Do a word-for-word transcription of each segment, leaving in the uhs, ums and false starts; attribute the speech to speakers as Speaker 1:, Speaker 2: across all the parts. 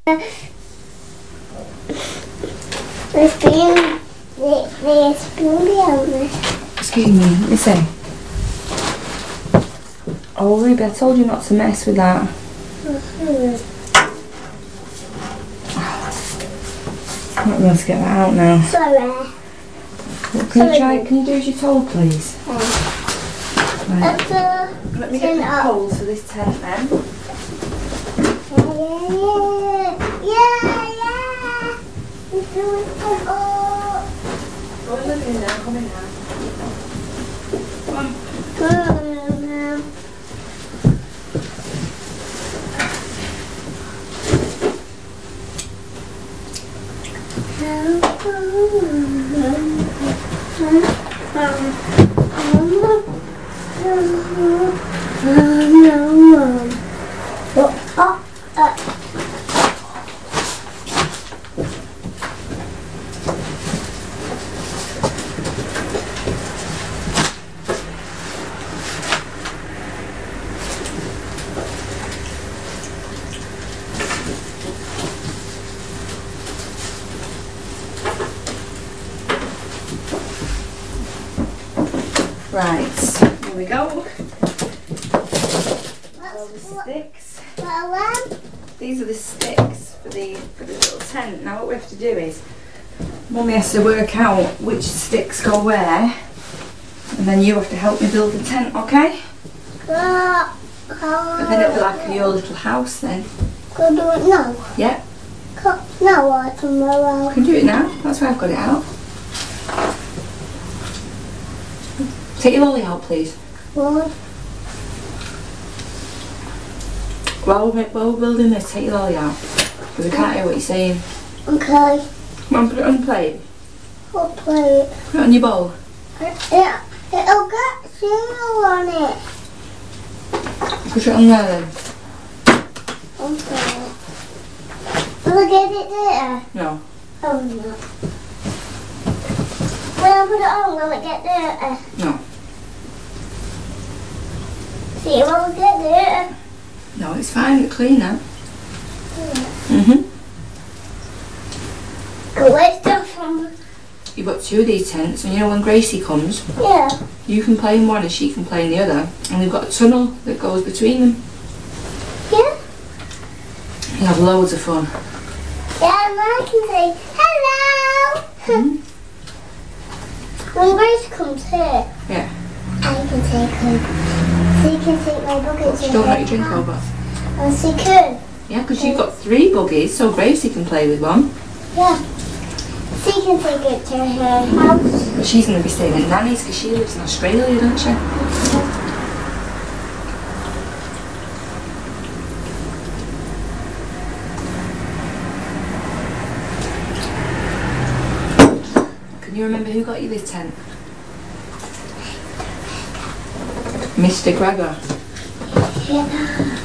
Speaker 1: The spoon, the, the spoon behind me.
Speaker 2: Excuse me, let me see. Oh, Ruby, I told you not to mess with that.
Speaker 1: Mm-hmm.
Speaker 2: I'm not going to get that out now.
Speaker 1: Sorry.
Speaker 2: What can you try? Can you do as you're told, please?
Speaker 1: Yeah.
Speaker 2: Right.
Speaker 1: Uh,
Speaker 2: Let me get the poles for this tent then.
Speaker 1: Yeah, yeah, yeah. It's doing it. Oh.
Speaker 2: Go in the living room now, come in now. Come on.
Speaker 1: Mm-hmm.
Speaker 2: Right, here we go. All the sticks. These are the sticks for the for the little tent. Now what we have to do is, Mummy has to work out which sticks go where, and then you have to help me build the tent, okay? And then it'll be like your little house then.
Speaker 1: Can I do it now?
Speaker 2: Yeah.
Speaker 1: Now or tomorrow?
Speaker 2: I can do it now. That's why I've got it out. Take your lolly out, please.
Speaker 1: What?
Speaker 2: While we're, while we're building this, take your lolly out. Because I can't hear what you're saying.
Speaker 1: Okay.
Speaker 2: Come on, put it on the plate.
Speaker 1: I'll play it.
Speaker 2: Put it on your bowl.
Speaker 1: It, it'll get cereal on it.
Speaker 2: Put it on there then.
Speaker 1: Okay. Will I get it there?
Speaker 2: No.
Speaker 1: Oh no. When I put it on, will it get there?
Speaker 2: No.
Speaker 1: See, will it get there?
Speaker 2: No, it's fine. It's clean now.
Speaker 1: Yeah.
Speaker 2: Mhm.
Speaker 1: Go away stuff from.
Speaker 2: You've got two of these tents, and you know when Gracie comes,
Speaker 1: Yeah.
Speaker 2: you can play in one and she can play in the other, and we've got a tunnel that goes between them.
Speaker 1: Yeah.
Speaker 2: You'll have loads of fun.
Speaker 1: Yeah, and I can say hello.
Speaker 2: Mm-hmm.
Speaker 1: When Grace comes here,
Speaker 2: Yeah.
Speaker 1: I can take her. So you can take my bucket to
Speaker 2: She don't
Speaker 1: her
Speaker 2: let you drink
Speaker 1: house.
Speaker 2: over.
Speaker 1: And she could.
Speaker 2: Yeah, because you've got three buggies, so Gracie can play with one.
Speaker 1: Yeah. She can take it to her house.
Speaker 2: But she's going to be staying at Nanny's because she lives in Australia, doesn't she? Can you remember who got you this tent? Mister Gregor.
Speaker 1: Yeah.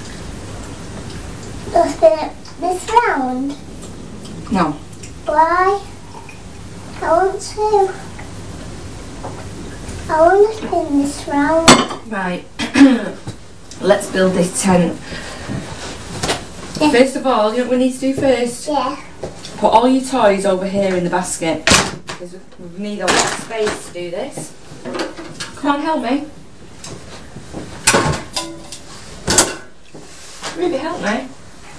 Speaker 1: Does it this round?
Speaker 2: No.
Speaker 1: Why? I want to. I want to spin this round.
Speaker 2: Right. Let's build this tent.
Speaker 1: Yeah.
Speaker 2: First of all, you know what we need to do first?
Speaker 1: Yeah.
Speaker 2: Put all your toys over here in the basket. Because we need a lot of space to do this. Come on, help me. Ruby, help me.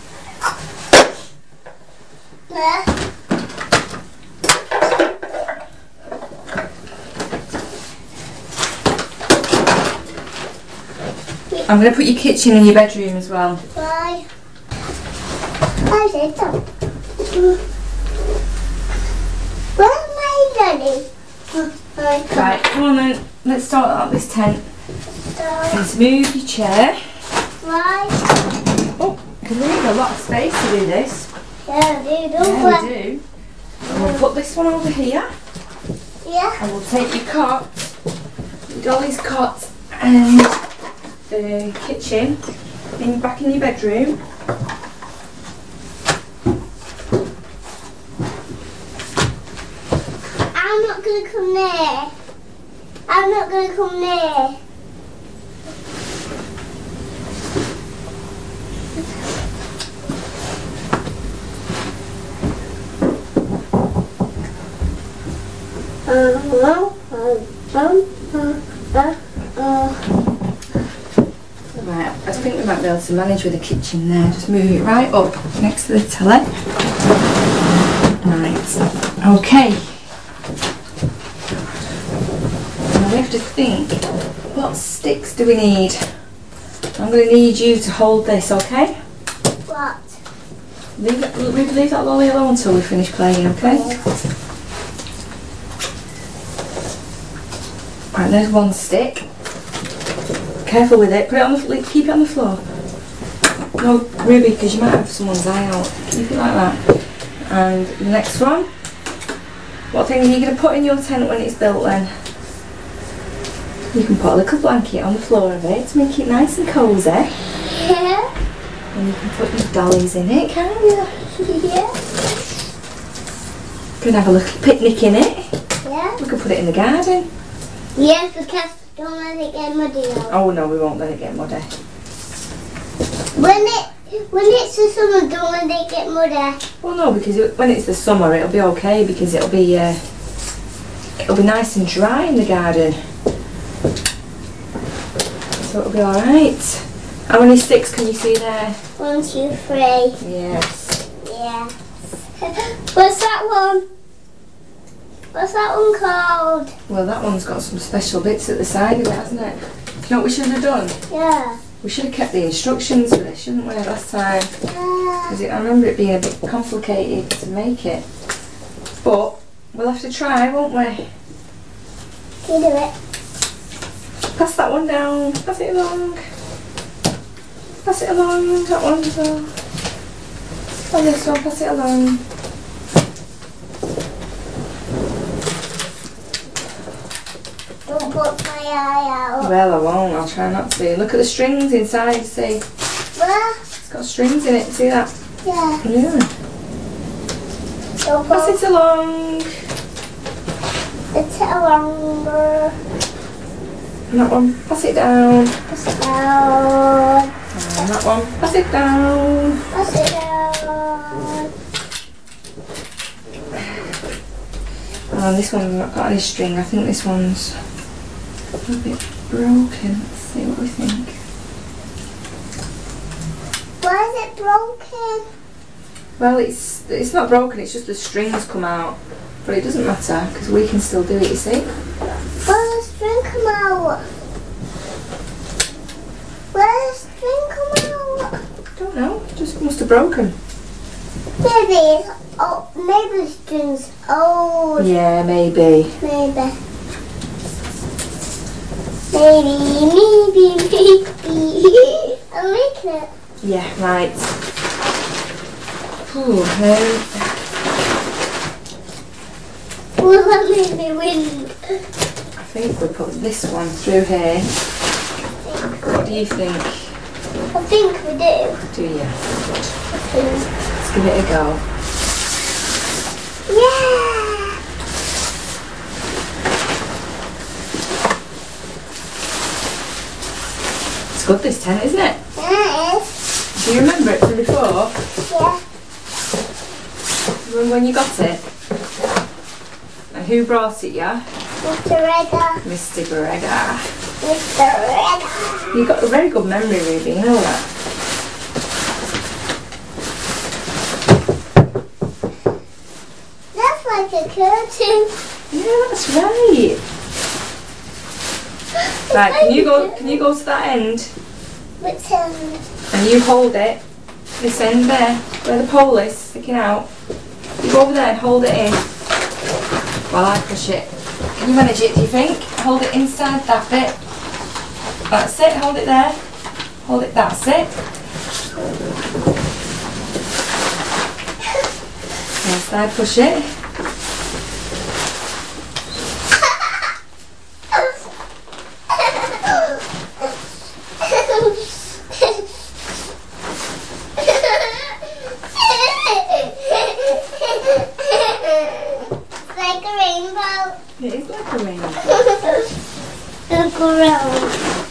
Speaker 1: Yeah.
Speaker 2: I'm going to put your kitchen in your bedroom as well.
Speaker 1: Why? Where's it done? Where's my daddy?
Speaker 2: Right, come on then. Let's start out this tent.
Speaker 1: So,
Speaker 2: Let's move your chair.
Speaker 1: why?
Speaker 2: Oh, because we need a lot of space to do this.
Speaker 1: Yeah, dude, don't
Speaker 2: Yeah, we do. And we'll put this one over here.
Speaker 1: Yeah.
Speaker 2: And we'll take your cot, your dolly's cot, and the kitchen in back in your bedroom.
Speaker 1: I'm not gonna come near. I'm not gonna come near.
Speaker 2: Right, I think we might be able to manage with the kitchen there. Just move it right up next to the telly. Right, okay. Now we have to think, what sticks do we need? I'm going to need you to hold this, okay?
Speaker 1: What?
Speaker 2: Leave that, leave, leave that lolly alone until we finish playing, okay? Right, there's one stick. Careful with it. Put it on the, keep it on the floor. No, Ruby, because you might have someone's eye out. Keep it like that. And the next one. What thing are you going to put in your tent when it's built then? You can put a little blanket on the floor of it to make it nice and cosy.
Speaker 1: Yeah.
Speaker 2: And you can put your dollies in it, can't you?
Speaker 1: Yeah.
Speaker 2: You can have a little picnic in it.
Speaker 1: Yeah.
Speaker 2: We could put it in the garden.
Speaker 1: Yes, because don't let it get muddy out.
Speaker 2: Oh no, we won't let it get muddy.
Speaker 1: When it when it's the summer, don't let it get muddy.
Speaker 2: Well no, because it, when it's the summer it'll be okay because it'll be uh, it'll be nice and dry in the garden. So it'll be alright. How many sticks can you see there?
Speaker 1: One, two, three.
Speaker 2: Yes.
Speaker 1: Yeah. What's that one? What's that one called?
Speaker 2: Well, that one's got some special bits at the side of it, hasn't it? Do you know what we should have done?
Speaker 1: Yeah.
Speaker 2: We should have kept the instructions for this, shouldn't we, last time?
Speaker 1: Yeah.
Speaker 2: Because I remember it being a bit complicated to make it. But we'll have to try, won't we?
Speaker 1: Can you do it?
Speaker 2: Pass that one down. Pass it along. Pass it along. That one as well. And this one, pass it along.
Speaker 1: Don't put my eye out.
Speaker 2: Well, I won't. I'll try not to. Look at the strings inside, see?
Speaker 1: Well,
Speaker 2: It's got strings in it, see that?
Speaker 1: yeah.
Speaker 2: Yeah.
Speaker 1: Don't
Speaker 2: Pass
Speaker 1: put
Speaker 2: it along.
Speaker 1: it around.
Speaker 2: And that one, pass it down.
Speaker 1: Pass it down.
Speaker 2: And that one, pass it down.
Speaker 1: Pass it down.
Speaker 2: Oh, this one's not got any string. I think this one's a bit broken. Let's see what we think.
Speaker 1: Why is it broken?
Speaker 2: Well, it's it's not broken. It's just the strings come out, but it doesn't matter because we can still do it. You see?
Speaker 1: Where does the string come out? Where does the string come out?
Speaker 2: Don't know. Just must have broken.
Speaker 1: Maybe it's oh, maybe the string's old.
Speaker 2: Yeah, maybe.
Speaker 1: Maybe. Maybe, maybe, maybe. I'm making it.
Speaker 2: Yeah, right. Ooh, um,
Speaker 1: Will that make me win?
Speaker 2: I think we'll put this one through here. What do you think?
Speaker 1: I think we do.
Speaker 2: Do you?
Speaker 1: Okay.
Speaker 2: Let's give it a go.
Speaker 1: Yeah!
Speaker 2: It's good, this tent, isn't it?
Speaker 1: Yeah, it is.
Speaker 2: Do you remember it from before?
Speaker 1: Yeah.
Speaker 2: Remember when you got it? And who brought it, yeah?
Speaker 1: Mister Redder.
Speaker 2: Mister Gregor.
Speaker 1: Mister Redder.
Speaker 2: You've got a very good memory, Ruby, you know that?
Speaker 1: That's like a curtain.
Speaker 2: Yeah, that's right. Right, can you go can you go to that end
Speaker 1: Which end?
Speaker 2: and you hold it, this end there, where the pole is sticking out. You go over there and hold it in while I push it. Can you manage it, do you think? Hold it inside that bit. That's it, hold it there. Hold it, that's it. Inside, push it.
Speaker 1: Like a rainbow.
Speaker 2: It is like a rainbow.
Speaker 1: Look around.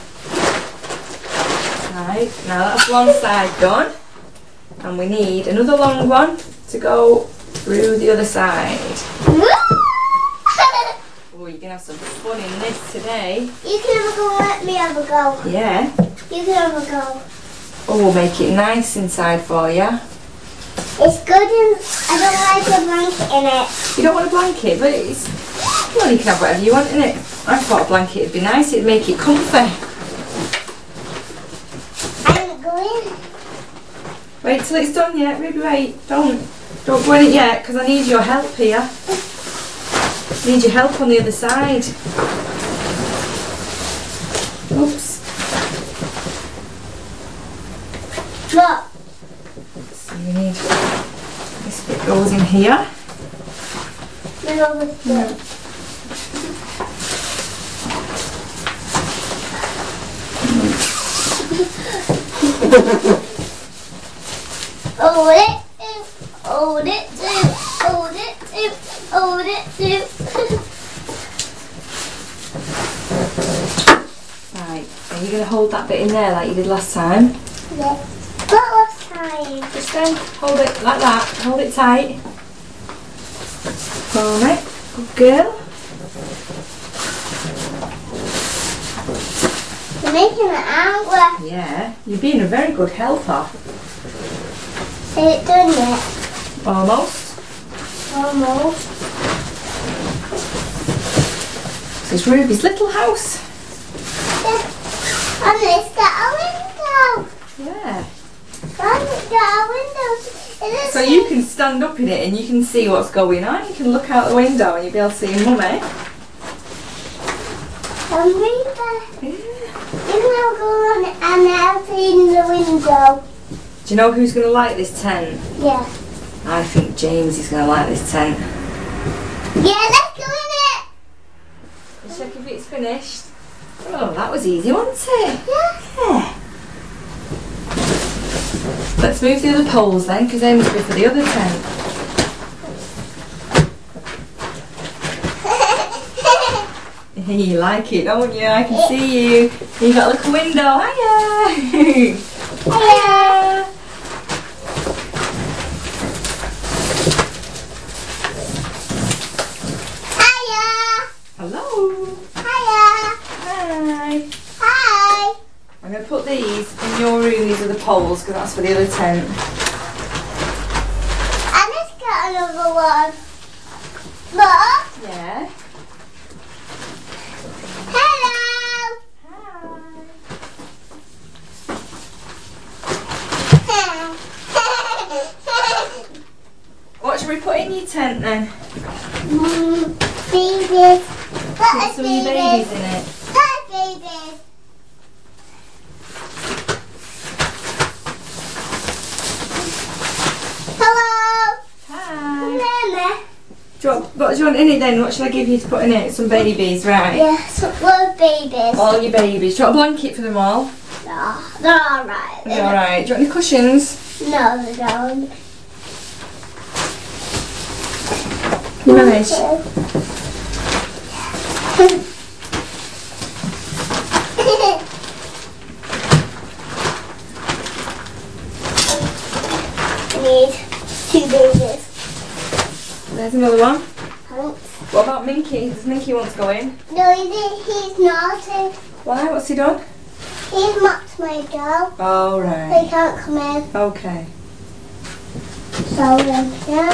Speaker 2: Right, now that's one side done. And we need another long one to go through the other side. Oh you're going to have some fun in this today.
Speaker 1: You can have a go, let me have a go.
Speaker 2: Yeah.
Speaker 1: You can have a go.
Speaker 2: Oh, we'll make it nice inside for you.
Speaker 1: It's good and I don't like a blanket in it.
Speaker 2: You don't want a blanket, but it's... Well, you can have whatever you want in it. I thought a blanket would be nice, it'd make it comfy.
Speaker 1: I'm going.
Speaker 2: Wait till it's done yet, Ruby, wait. Don't. Don't go in it yet, because I need your help here. I need your help on the other side. Oops.
Speaker 1: What?
Speaker 2: So we need... This bit goes in here.
Speaker 1: No, it's good. Hold it, hold it, hold it, hold it.
Speaker 2: Right, are you going to hold that bit in there like you did last time?
Speaker 1: Yes. What last time?
Speaker 2: Just then, hold it like that, hold it tight. Alright, good girl.
Speaker 1: You're making it angry.
Speaker 2: Yeah, you're being a very good helper.
Speaker 1: Is it done yet?
Speaker 2: Almost.
Speaker 1: Almost.
Speaker 2: This is Ruby's little house.
Speaker 1: Yeah. And it's got a window.
Speaker 2: Yeah.
Speaker 1: And it's got a window. It's
Speaker 2: So you can stand up in it and you can see what's going on. You can look out the window and you'll be able to see Mummy.
Speaker 1: I'm reading.
Speaker 2: Yeah.
Speaker 1: You can go on and out in the window.
Speaker 2: Do you know who's going to like this tent?
Speaker 1: Yeah.
Speaker 2: I think James is going to like this tent.
Speaker 1: Yeah, let's go in it.
Speaker 2: Let's check if it's finished. Oh, that was easy, wasn't it?
Speaker 1: Yeah.
Speaker 2: Yeah. Let's move the other poles then, because they must be for the other tent. You like it, don't you? I can see you. You got a little window. Hiya! Hiya!
Speaker 1: Hiya.
Speaker 2: Hello.
Speaker 1: Hiya.
Speaker 2: Hi.
Speaker 1: Hi.
Speaker 2: I'm going to put these in your room. These are the poles, because that's for the other tent.
Speaker 1: And let's get another one. Look.
Speaker 2: Yeah.
Speaker 1: Hello.
Speaker 2: What should we put in your tent then?
Speaker 1: Mm, babies.
Speaker 2: Put
Speaker 1: Look,
Speaker 2: some of your babies in it.
Speaker 1: Look, babies. Hello.
Speaker 2: Hi.
Speaker 1: Mama.
Speaker 2: Do you want, what do you want in it then? What should I give you to put in it? Some babies, right?
Speaker 1: Yes, look, babies.
Speaker 2: All your babies. Do you want a blanket for them all?
Speaker 1: No, they're alright.
Speaker 2: Are they alright? Do you want any cushions?
Speaker 1: No, they don't.
Speaker 2: You manage.
Speaker 1: I need two babies.
Speaker 2: There's another one.
Speaker 1: Thanks.
Speaker 2: What about Minky? Does Minky want to go in?
Speaker 1: No, he did, he's naughty.
Speaker 2: Why? What's he done?
Speaker 1: He's mocked my girl.
Speaker 2: Oh,
Speaker 1: They
Speaker 2: right.
Speaker 1: can't come in.
Speaker 2: Okay.
Speaker 1: So then, yeah.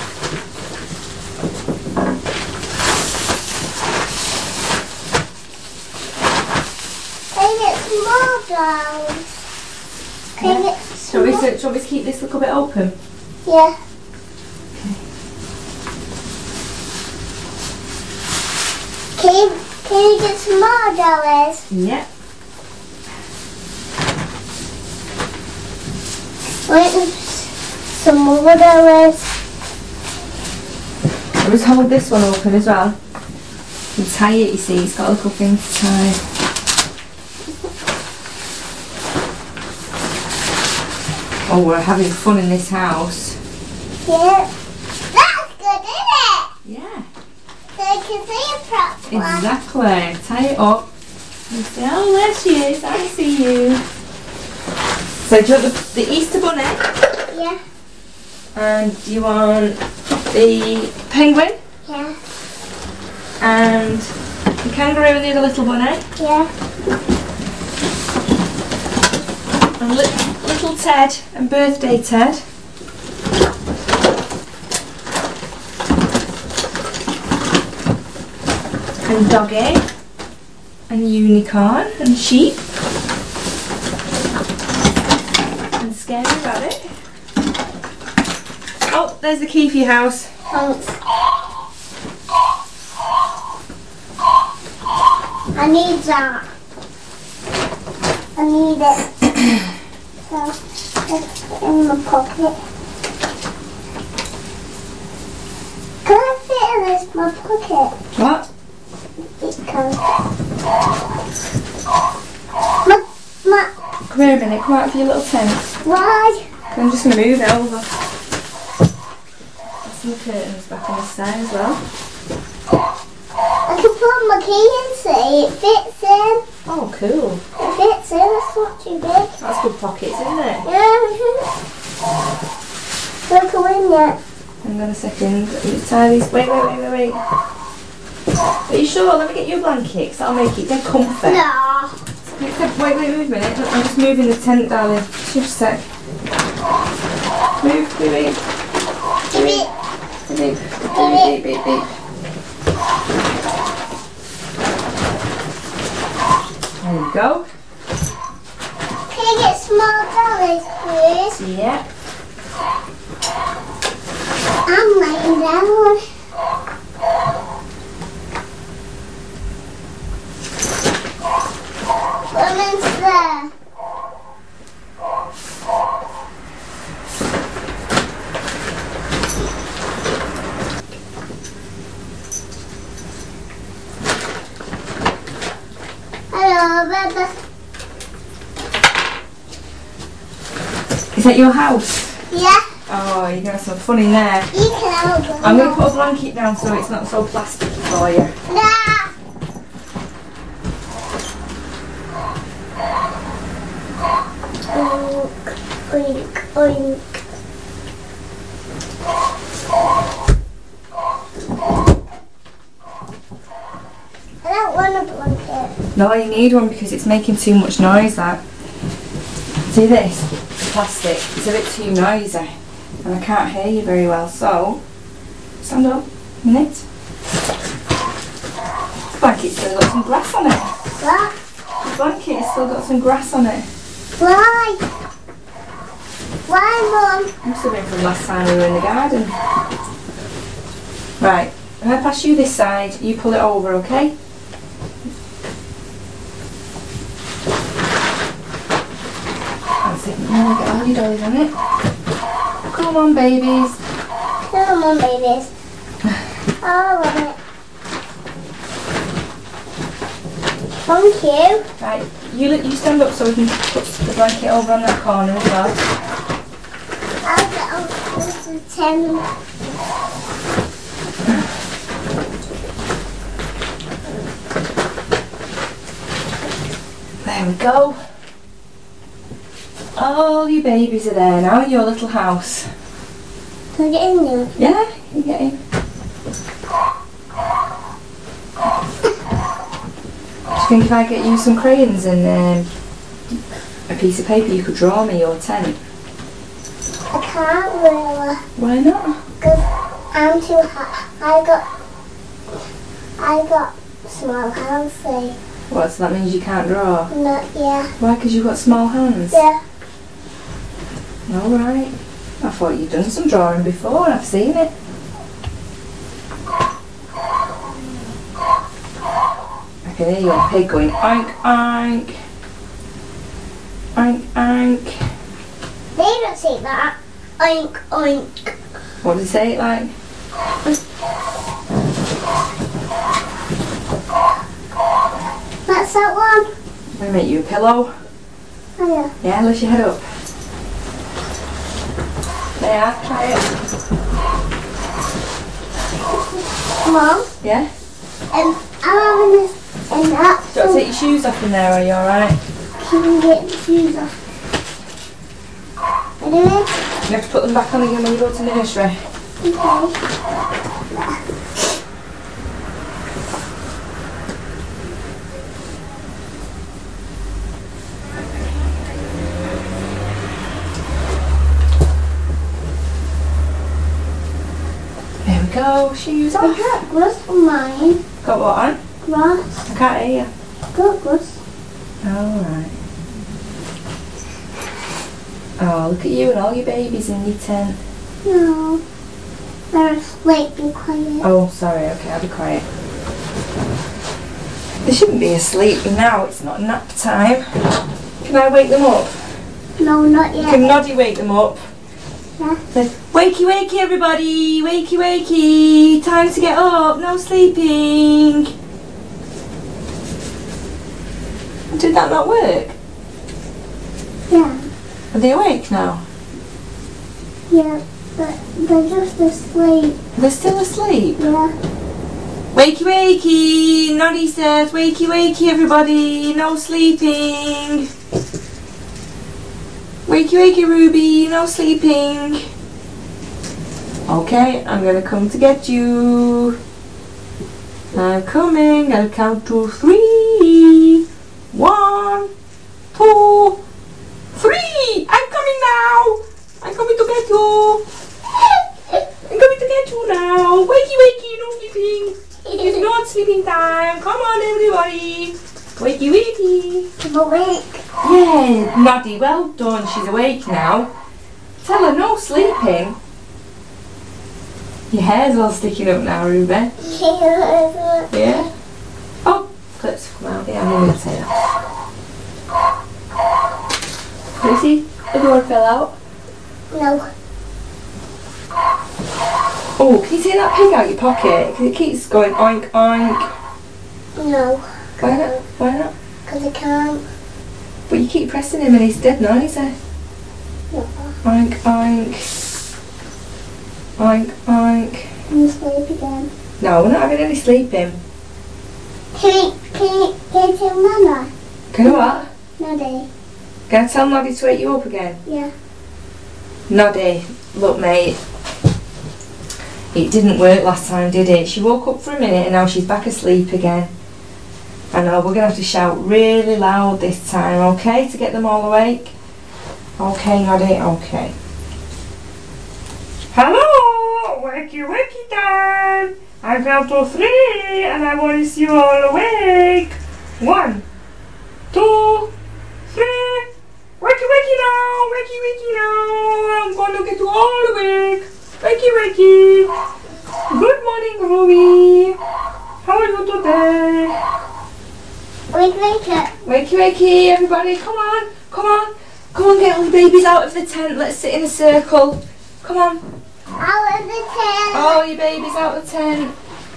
Speaker 1: Can I get some more dolls? Can I get
Speaker 2: Shall
Speaker 1: some
Speaker 2: we,
Speaker 1: more?
Speaker 2: shall we keep this little bit open?
Speaker 1: Yeah. Can you, can you get some more dollies?
Speaker 2: Yeah.
Speaker 1: Wait, some more dollies.
Speaker 2: I'll just hold this one open as well. You tie it, you see, it's got a little thing to tie. Oh, we're having fun in this house.
Speaker 1: Yeah. That's good, isn't it?
Speaker 2: Yeah.
Speaker 1: So I can see a prop one.
Speaker 2: Exactly. Tie it up. And say, oh, there she is. I see you. So do you want the, the Easter bunny?
Speaker 1: Yeah.
Speaker 2: And do you want the penguin?
Speaker 1: Yeah.
Speaker 2: and the kangaroo and the other little bunny.
Speaker 1: Yeah.
Speaker 2: And li little Ted and birthday Ted. And doggy. And unicorn and sheep. And scary rabbit. Oh, there's the key for your house.
Speaker 1: Thanks. I need that. I need it. So, let's put it in my pocket. Can I fit in this my pocket?
Speaker 2: What?
Speaker 1: It can. Ma, ma,
Speaker 2: Come here a minute, come out of your little tent.
Speaker 1: why?
Speaker 2: I'm just going to move it over. There's some curtains back on this side as well.
Speaker 1: I can put my key in, see, it fits in.
Speaker 2: Oh, cool.
Speaker 1: It fits in, it's not too big.
Speaker 2: That's good pockets, isn't it?
Speaker 1: Yeah. Don't go in yet.
Speaker 2: Hang on a second. Let me tie these. Wait, wait, wait, wait, wait. Are you sure? Let me get you a blanket, 'cause that'll make it dead comfy.
Speaker 1: No.
Speaker 2: Wait, wait, wait, wait a minute. I'm just moving the tent, darling. Just a sec. Move, beep, beep.
Speaker 1: Beep.
Speaker 2: Beep, beep, beep, beep, beep. There you go.
Speaker 1: Can you get small dollies, please?
Speaker 2: Yeah.
Speaker 1: I'm laying down. Women's there. Hello, Baba.
Speaker 2: Is that your house?
Speaker 1: Yeah,
Speaker 2: Oh, you got some fun in there.
Speaker 1: you can have them.
Speaker 2: I'm going to put a blanket down so it's not so plasticky for you.
Speaker 1: Nah. Oink, oink, oink. I don't want a blanket.
Speaker 2: No, you need one because it's making too much noise, that. See this? The plastic. It's a bit too noisy and I can't hear you very well, so stand up a minute. The blanket's still got some grass on it.
Speaker 1: What?
Speaker 2: The blanket's still got some grass on it.
Speaker 1: Why? Why, Mum?
Speaker 2: Must have been from last time we were in the garden. Right, if I pass you this side, you pull it over, okay? That's it. Now get all your dollies on it. Come on, babies.
Speaker 1: Come on, babies. Oh, I love it. Thank you.
Speaker 2: Right, you let you stand up so we can put the blanket over on that corner as well.
Speaker 1: I'll get on to ten.
Speaker 2: There we go. All your babies are there now in your little house.
Speaker 1: Can I get in there?
Speaker 2: Yeah, you get in. Do you think if I get you some crayons and um, a piece of paper you could draw me your tent?
Speaker 1: I can't really.
Speaker 2: Why not?
Speaker 1: Because I'm too high. I got. I got small hands, see.
Speaker 2: What, so that means you can't draw?
Speaker 1: No, yeah.
Speaker 2: Why, because you've got small hands?
Speaker 1: Yeah.
Speaker 2: Alright. I thought you'd done some drawing before and I've seen it. I can hear your pig going oink oink. Oink oink.
Speaker 1: They don't say that. Oink, oink.
Speaker 2: What does it say it like?
Speaker 1: That's that one.
Speaker 2: I'm going to make you a pillow.
Speaker 1: Oh, yeah.
Speaker 2: Yeah, lift your head up. There, try it.
Speaker 1: Mom,
Speaker 2: Yeah?
Speaker 1: um, I'm having this and that.
Speaker 2: Do you want to take your shoes off in there, are you alright?
Speaker 1: Can you get the shoes off? Ready?
Speaker 2: You have to put them back on again when you go to nursery.
Speaker 1: Okay.
Speaker 2: go. Shoes
Speaker 1: I
Speaker 2: off.
Speaker 1: got gloves on mine.
Speaker 2: Got what on?
Speaker 1: Gloves.
Speaker 2: I can't hear you.
Speaker 1: Got gloves.
Speaker 2: Alright. Oh, look at you and all your babies in your tent.
Speaker 1: No. They're asleep. Be quiet.
Speaker 2: Oh, sorry. Okay, I'll be quiet. They shouldn't be asleep now. It's not nap time. Can I wake them up?
Speaker 1: No, not yet.
Speaker 2: Can Noddy wake them up?
Speaker 1: Yeah.
Speaker 2: Say, wakey, wakey, everybody! Wakey, wakey! Time to get up. No sleeping. Did that not work?
Speaker 1: Yeah.
Speaker 2: Are they awake now?
Speaker 1: Yeah. But they're just asleep.
Speaker 2: They're still asleep.
Speaker 1: Yeah.
Speaker 2: Wakey, wakey! Noddy says, wakey, wakey, everybody! No sleeping. Wakey, wakey, Ruby! No sleeping. Okay, I'm gonna come to get you. I'm coming. I'll count to three. One, two, three! I'm coming now! I'm coming to get you! I'm coming to get you now! Wakey, wakey, no sleeping! It's not sleeping time! Come on, everybody! Wakey, wakey!
Speaker 1: I'm awake.
Speaker 2: Yeah, Noddy, well done. She's awake now. Tell her no sleeping. Your hair's all sticking up now, Ruby. Yeah? Oh, clips have come out. Yeah, I'm going to say that. Lucy, the door fell out.
Speaker 1: No.
Speaker 2: Oh, can you see that pig out your pocket? Because it keeps going oink, oink.
Speaker 1: No.
Speaker 2: Why not? Why not?
Speaker 1: Because I can't.
Speaker 2: But you keep pressing him and he's dead now, is he?
Speaker 1: No.
Speaker 2: Oink, oink. Oink, oink.
Speaker 1: I'm asleep again.
Speaker 2: No, we're not having any sleeping.
Speaker 1: Can you, can you, can you tell Mama?
Speaker 2: Can you what?
Speaker 1: Noddy.
Speaker 2: Can I tell Noddy to wake you up again?
Speaker 1: Yeah.
Speaker 2: Noddy, look mate. It didn't work last time, did it? She woke up for a minute and now she's back asleep again. I know, we're going to have to shout really loud this time, okay? To get them all awake. Okay, Noddy, okay. Hello! Wakey, wakey time! I count to three and I want to see you all awake. One, two, three. Wakey, wakey now! Wakey, wakey now! I'm going to get you all awake. Wakey, wakey. Good morning, Ruby. How are you today?
Speaker 1: Wake, wake up.
Speaker 2: Wakey, wakey, everybody, come on, come on. Come on, get all the babies out of the tent. Let's sit in a circle. Come on.
Speaker 1: Out of the tent.
Speaker 2: All your babies out of the tent.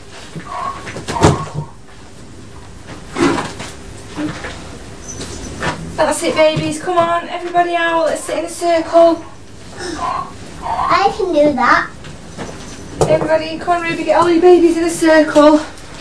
Speaker 2: That's it, babies. Come on, everybody out. Let's sit in a circle.
Speaker 1: I can do that.
Speaker 2: Everybody, come on, Ruby, get all your babies in a circle.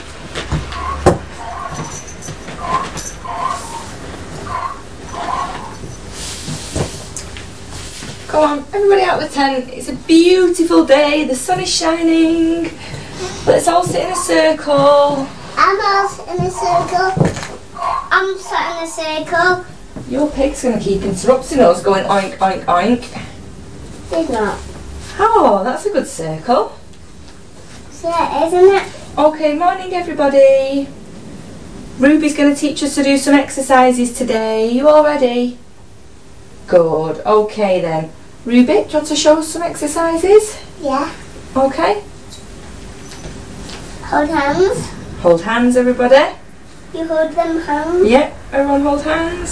Speaker 2: Come on, everybody out of the tent. It's a beautiful day. The sun is shining. Let's all sit in a circle.
Speaker 1: I'm out in a circle. I'm sat in a circle.
Speaker 2: Your pig's going to keep interrupting us, going oink, oink, oink.
Speaker 1: It's not.
Speaker 2: Oh, that's a good circle.
Speaker 1: Yeah, isn't it?
Speaker 2: Okay, morning everybody. Ruby's going to teach us to do some exercises today. You all ready? Good. Okay then. Ruby, do you want to show us some exercises?
Speaker 1: Yeah.
Speaker 2: Okay.
Speaker 1: Hold hands.
Speaker 2: Hold hands, everybody.
Speaker 1: You hold them hands.
Speaker 2: Yep, everyone hold hands.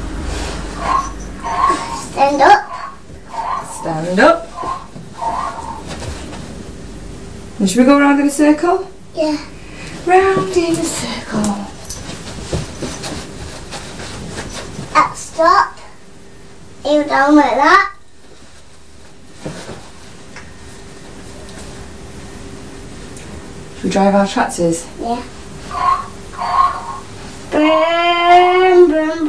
Speaker 1: Stand up.
Speaker 2: Stand up. And should we go around in a circle?
Speaker 1: Yeah.
Speaker 2: Round in a circle.
Speaker 1: Up, stop. You down like that.
Speaker 2: Should we drive our tractors?
Speaker 1: Yeah. Brum, brum,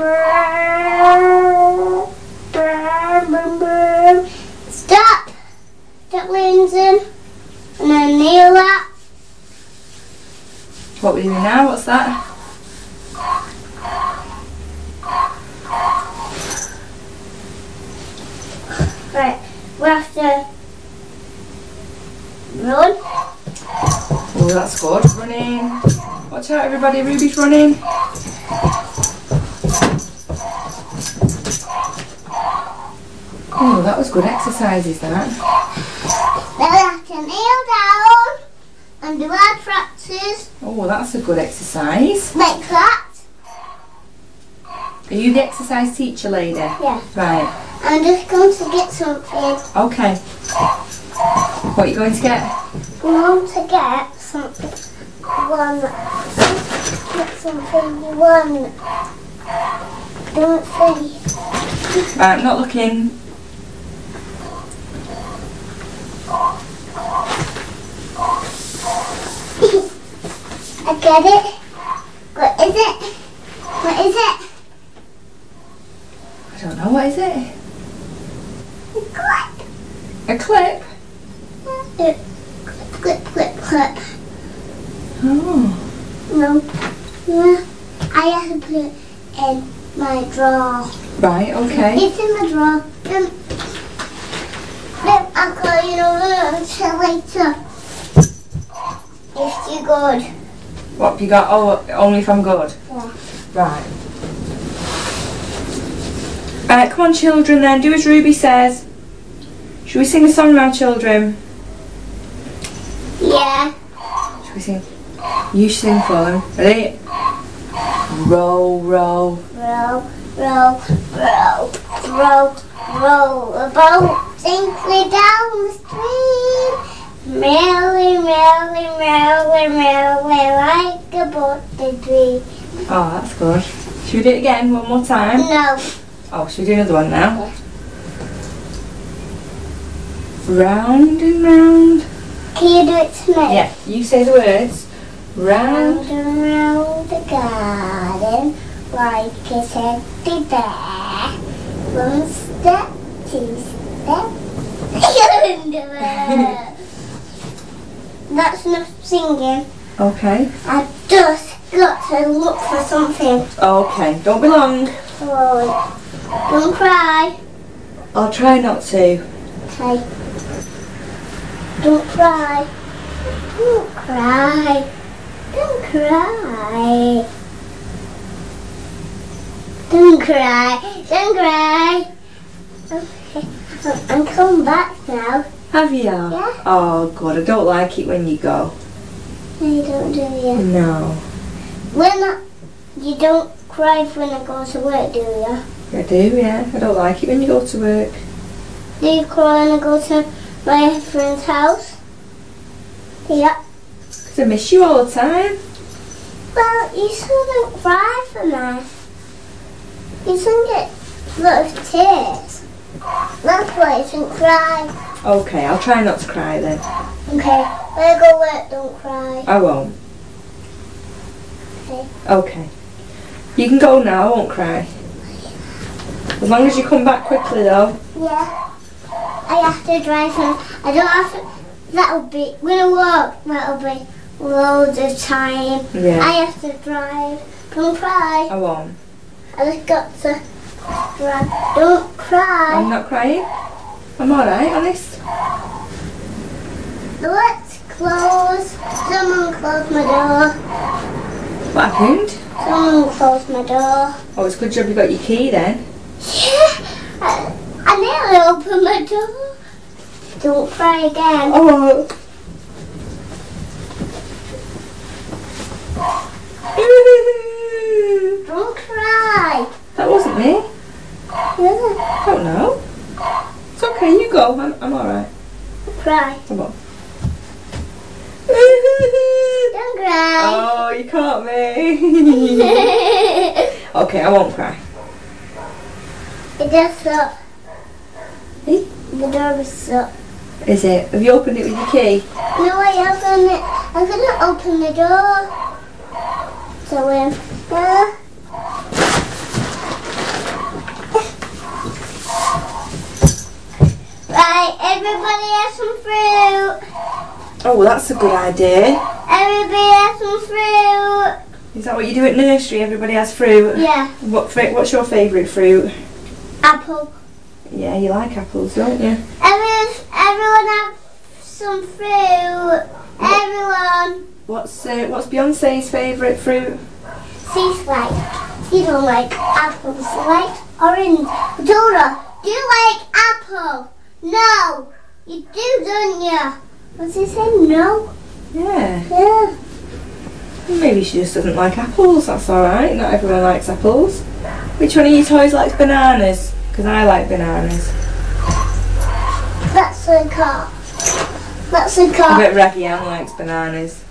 Speaker 1: brum. Brum, brum, brum. Stop. Stop, Lindsay. And then kneel that.
Speaker 2: What are we doing now? What's that?
Speaker 1: Right. We have to run.
Speaker 2: Oh, that's good. Running. Watch out, everybody. Ruby's running. Oh, that was good exercises, that.
Speaker 1: Then we have to kneel down and do our practice.
Speaker 2: Oh, that's a good exercise.
Speaker 1: Like that.
Speaker 2: Are you the exercise teacher, lady?
Speaker 1: Yeah.
Speaker 2: Right.
Speaker 1: I'm just going to get something.
Speaker 2: Okay. What are you going to get?
Speaker 1: I'm going to get something. One. Get something you want. Don't say.
Speaker 2: Right, I'm not looking.
Speaker 1: I get it. What is it? What is it?
Speaker 2: I don't know, what is it?
Speaker 1: A clip.
Speaker 2: A clip?
Speaker 1: Clip, clip, clip, clip.
Speaker 2: Oh.
Speaker 1: No. Yeah. I have to put it in my drawer.
Speaker 2: Right, okay.
Speaker 1: It's in my drawer. Then, then I'll call you until later. If you're good.
Speaker 2: What have you got? Oh, only if I'm good?
Speaker 1: Yeah.
Speaker 2: Right. Alright, come on children then, do as Ruby says. Should we sing a song now, children?
Speaker 1: Yeah.
Speaker 2: Should we sing? You sing for them. Ready? Row, row.
Speaker 1: Row, row, row, row, row a boat safely down the stream. Merrily, merrily, merrily, merrily, like a boat to dream.
Speaker 2: Oh, that's good. Should we do it again one more time?
Speaker 1: No.
Speaker 2: Oh, should we do another one now?
Speaker 1: Yeah.
Speaker 2: Round and round.
Speaker 1: Can you do it to me?
Speaker 2: Yeah, you say the words. Round.
Speaker 1: Round and round the garden, like a teddy bear. One step, two step. That's enough singing.
Speaker 2: Okay.
Speaker 1: I just got to look for something.
Speaker 2: Okay, don't be long.
Speaker 1: Oh, don't cry.
Speaker 2: I'll try not to.
Speaker 1: Okay. Don't cry. Don't cry. Don't cry. Don't cry. Don't cry. Okay. I'm coming back now.
Speaker 2: Have you?
Speaker 1: Yeah.
Speaker 2: Oh, God, I don't like it when you go.
Speaker 1: No, you don't do you?
Speaker 2: No.
Speaker 1: When I, you don't cry when I go to work, do you?
Speaker 2: I do, yeah. I don't like it when you go to work.
Speaker 1: Do you cry when I go to my friend's house? Yeah.
Speaker 2: Because I miss you all the time.
Speaker 1: Well, you shouldn't cry for me. You shouldn't get lots of tears. That's why you shouldn't cry.
Speaker 2: Okay, I'll try not to cry then.
Speaker 1: Okay, when I go to work, don't cry.
Speaker 2: I won't.
Speaker 1: Okay.
Speaker 2: Okay. You can go now, I won't cry. As long as you come back quickly though.
Speaker 1: Yeah. I have to drive home. I don't have to. That'll be. When I walk, that'll be loads of time.
Speaker 2: Yeah.
Speaker 1: I have to drive. Don't cry.
Speaker 2: I won't.
Speaker 1: I just got to drive. Don't cry.
Speaker 2: I'm not crying. I'm alright, honest.
Speaker 1: Let's close. Someone closed my door.
Speaker 2: What happened?
Speaker 1: Someone closed my door.
Speaker 2: Oh, it's a good job you got your key then.
Speaker 1: Yeah. I, I nearly opened my door. Don't cry again.
Speaker 2: Oh.
Speaker 1: Don't cry.
Speaker 2: That wasn't me.
Speaker 1: Yeah.
Speaker 2: I don't know. It's okay, you go. I'm, I'm alright.
Speaker 1: Cry.
Speaker 2: Come on.
Speaker 1: Don't cry.
Speaker 2: Oh, you caught me. Okay, I won't cry.
Speaker 1: It just shut.
Speaker 2: Hey?
Speaker 1: The door was shut.
Speaker 2: Is it? Have you opened it with your key?
Speaker 1: No, I opened it. I couldn't open the door. So, um, uh, right, everybody has some fruit.
Speaker 2: Oh, that's a good idea.
Speaker 1: Everybody has some fruit.
Speaker 2: Is that what you do at nursery? Everybody has fruit?
Speaker 1: Yeah.
Speaker 2: What fr- What's your favourite fruit?
Speaker 1: Apple.
Speaker 2: Yeah, you like apples, don't you?
Speaker 1: Every, everyone have some fruit. Everyone.
Speaker 2: What's uh, what's Beyonce's favourite fruit?
Speaker 1: She's like, you don't like apples, you like orange. Dora, do you like apple? No. You do, don't you? What's he saying? No.
Speaker 2: Yeah.
Speaker 1: Yeah.
Speaker 2: Maybe she just doesn't like apples. That's all right. Not everyone likes apples. Which one of your toys likes bananas? Because I like bananas.
Speaker 1: That's a car. That's a
Speaker 2: I
Speaker 1: car.
Speaker 2: bet Raggy Ann likes bananas.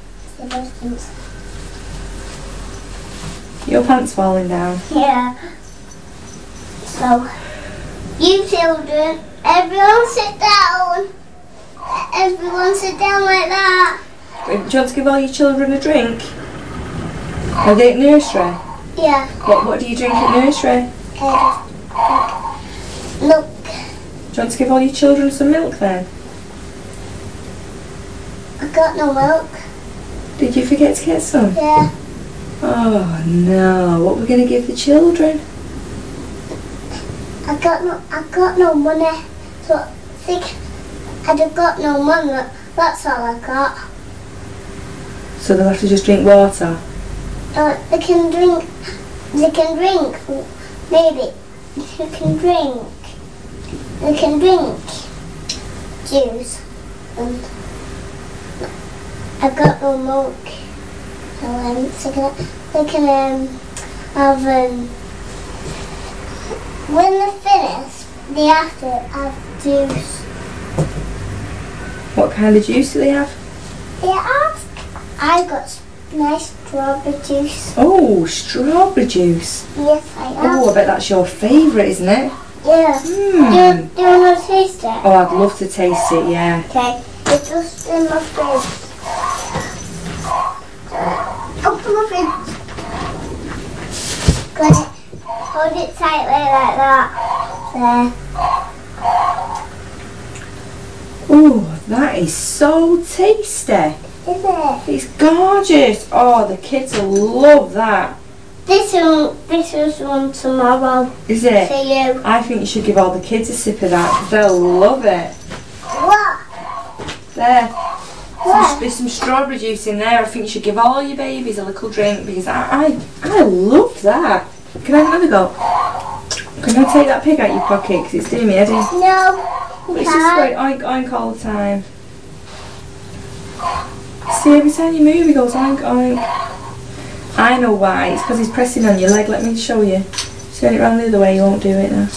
Speaker 2: Your pants falling down.
Speaker 1: Yeah. So, you children, everyone sit down. Everyone sit down like that.
Speaker 2: Do you want to give all your children a drink? Are they at nursery?
Speaker 1: Yeah.
Speaker 2: What What do you drink at nursery?
Speaker 1: Uh, milk.
Speaker 2: Do you want to give all your children some milk then?
Speaker 1: I got no milk.
Speaker 2: Did you forget to get some?
Speaker 1: Yeah.
Speaker 2: Oh no, what are we going to give the children?
Speaker 1: I got no. I got no money. So I think I'd got no money. That's all I got.
Speaker 2: So they'll have to just drink water?
Speaker 1: Uh, they can drink. They can drink. Maybe you can drink. They can drink juice. And I got no milk. So um, so can, they can um have um. When they're finished, they have to have juice.
Speaker 2: What kind of juice do they have?
Speaker 1: They ask. I got nice strawberry juice.
Speaker 2: Oh, strawberry juice.
Speaker 1: Yes, I have.
Speaker 2: Oh, I bet that's your favourite, isn't it?
Speaker 1: Yeah.
Speaker 2: Hmm.
Speaker 1: Do, do you want to taste it?
Speaker 2: Oh, I'd love to taste it, yeah.
Speaker 1: Okay. It's just in my fridge. Open my fridge. Got it. Hold it tightly like that. There.
Speaker 2: Oh, that is so tasty.
Speaker 1: Is it?
Speaker 2: It's gorgeous. Oh, the kids will love that.
Speaker 1: This one, this is one tomorrow
Speaker 2: Is it?
Speaker 1: for you.
Speaker 2: I think you should give all the kids a sip of that because they'll love it.
Speaker 1: What?
Speaker 2: There.
Speaker 1: What?
Speaker 2: There's some strawberry juice in there. I think you should give all your babies a little drink because I I, I love that. Can I have another go? Can I take that pig out your pocket because it's doing me head in?
Speaker 1: No. You
Speaker 2: It's just
Speaker 1: can't.
Speaker 2: going oink oink all the time. See, every time you move, he goes oink oink. I know why. It's because he's pressing on your leg. Let me show you. Turn it round the other way. You won't do it now.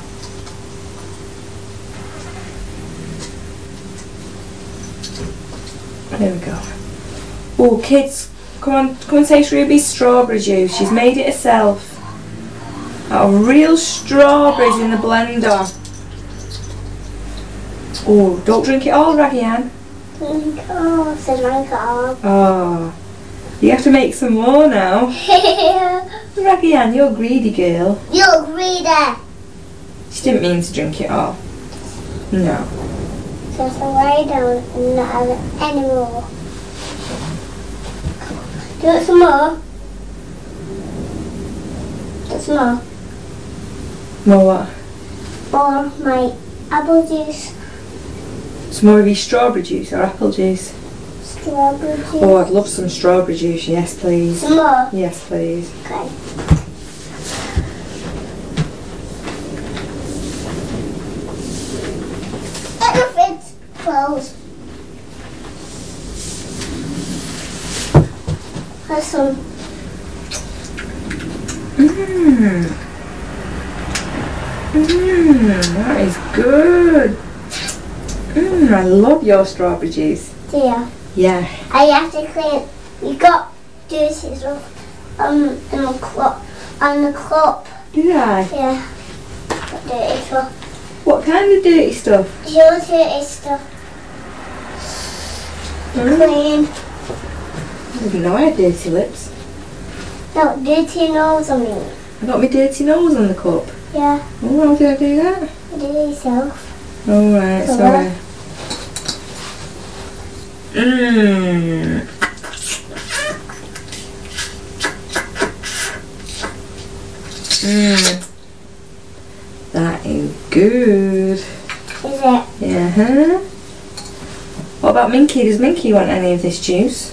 Speaker 2: There we go. Oh, kids, come on, come and taste Ruby's strawberry juice. She's made it herself. Out of real strawberries in the blender. Oh, don't drink it all, Raggy Ann.
Speaker 1: Oh, so drink it all.
Speaker 2: Oh, you have to make some more now. Raggy Ann, you're a greedy girl.
Speaker 1: You're greedy.
Speaker 2: She didn't mean to drink it all. No.
Speaker 1: So so I don't not have it anymore. Do you want some more? Do you want some more?
Speaker 2: More what?
Speaker 1: Or my apple juice,
Speaker 2: Some more of your strawberry juice or apple juice?
Speaker 1: strawberry juice.
Speaker 2: Oh, I'd love some strawberry juice. Yes, please.
Speaker 1: Some more.
Speaker 2: Yes, please.
Speaker 1: Okay. Let the fridge close. Have some.
Speaker 2: Mmm. Mmm, that is good. Mmm, I love your strawberry juice.
Speaker 1: Dear,
Speaker 2: Yeah.
Speaker 1: I have to clean. You got dirty stuff um in the cup on the cup.
Speaker 2: Did I?
Speaker 1: Yeah. Got dirty stuff.
Speaker 2: What kind of dirty stuff?
Speaker 1: Your dirty stuff.
Speaker 2: Mm.
Speaker 1: Clean.
Speaker 2: I didn't know I had dirty lips.
Speaker 1: No, dirty nose on me.
Speaker 2: I got my dirty nose on the cup.
Speaker 1: Yeah,
Speaker 2: Oh, how did I do that?
Speaker 1: you did it yourself.
Speaker 2: Oh, right,
Speaker 1: So
Speaker 2: sorry. Mmm. Mmm. That is good.
Speaker 1: Is it?
Speaker 2: Yeah, huh? What about Minky? Does Minky want any of this juice?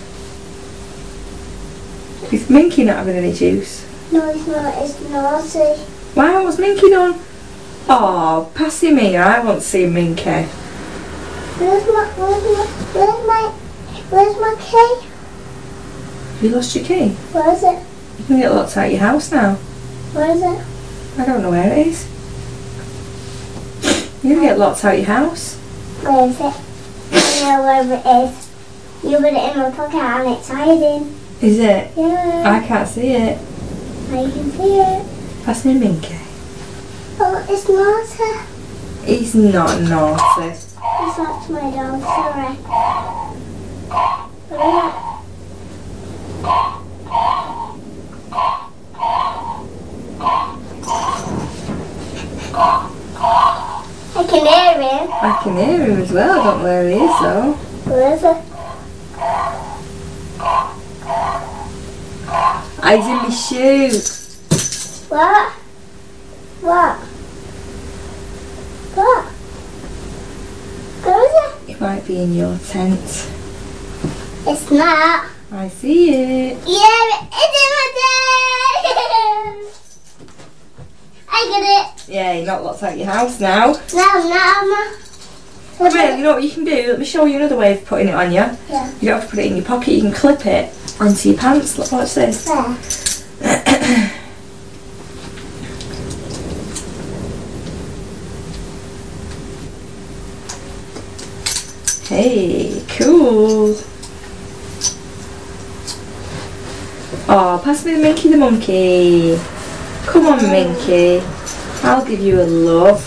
Speaker 2: Is Minky not having any juice?
Speaker 1: No, it's not. It's naughty.
Speaker 2: Wow, what's Minky done? Oh, pass him here. I want to see Minky.
Speaker 1: Where's my, where's my, where's my, where's my key?
Speaker 2: Have you lost your key?
Speaker 1: Where is it?
Speaker 2: You can get locked out of your house now.
Speaker 1: Where is it?
Speaker 2: I don't know where it is. You can get locked out of your house.
Speaker 1: Where is it? I know where it is. You put it in my pocket and it's hiding.
Speaker 2: Is it?
Speaker 1: Yeah.
Speaker 2: I can't see it.
Speaker 1: I can see it.
Speaker 2: Pass me Minky.
Speaker 1: Oh, it's naughty.
Speaker 2: He's not naughty.
Speaker 1: It's locked my dog, sorry. What is it? I can hear him.
Speaker 2: I can hear him as well. I don't know where he is though.
Speaker 1: Where is it?
Speaker 2: Ah, he's in my shoe.
Speaker 1: What? What? What? Where is it?
Speaker 2: It might be in your tent.
Speaker 1: It's not.
Speaker 2: I see it.
Speaker 1: Yeah, it's in my tent. I get it.
Speaker 2: Yeah, you're not locked out of your house now.
Speaker 1: No, no,
Speaker 2: Well, you know what you can do? Let me show you another way of putting it on you.
Speaker 1: Yeah.
Speaker 2: You don't have to put it in your pocket. You can clip it onto your pants. Look, watch this.
Speaker 1: There.
Speaker 2: Hey, cool. Oh, pass me the Minky the monkey. Come on, Minky. I'll give you a love.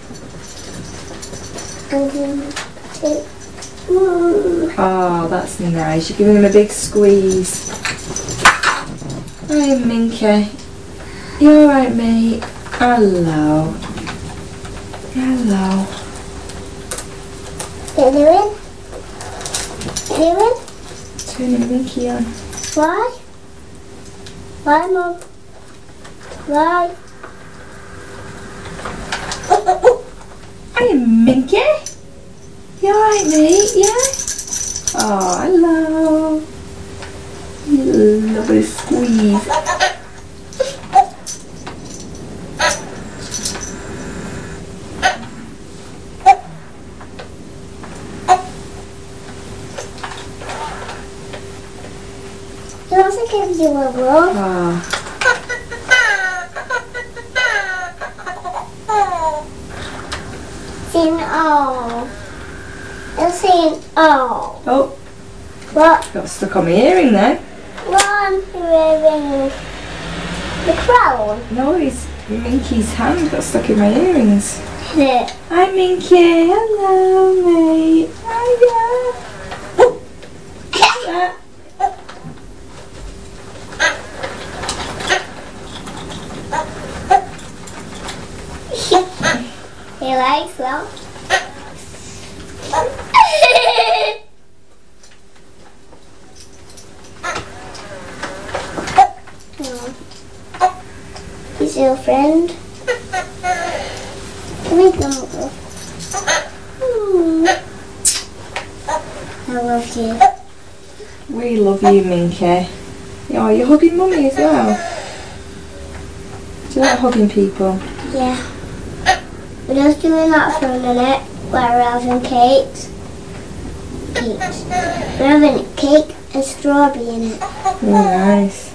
Speaker 1: I'm going to take. Mm.
Speaker 2: Oh, that's nice. You're giving him a big squeeze. Hi, Minky. You alright, mate? Hello. Hello.
Speaker 1: What are you doing? What are you doing?
Speaker 2: Turning Minky on.
Speaker 1: Why? Why, Mum? Why?
Speaker 2: Hi, Minky. You alright, mate? Yeah? Oh, hello. You lovely squeeze.
Speaker 1: He wants to give you a rub.
Speaker 2: Oh.
Speaker 1: Saying oh. You're saying oh.
Speaker 2: Oh,
Speaker 1: What?
Speaker 2: got stuck on my earring then.
Speaker 1: One wearing the crown.
Speaker 2: No, it's Minky's hand got stuck in my earrings.
Speaker 1: Is it?
Speaker 2: Hi, Minky. Hello, mate. Hiya. Hiya.
Speaker 1: He likes them. He's your friend. Come here, come. Hmm. I love you.
Speaker 2: We love you, Minky. Oh, you're hugging Mummy as well. Do you like hugging people?
Speaker 1: Yeah. We're just doing that for a minute. We're having cakes. Cakes. We're having cake and strawberry in it.
Speaker 2: Oh, nice.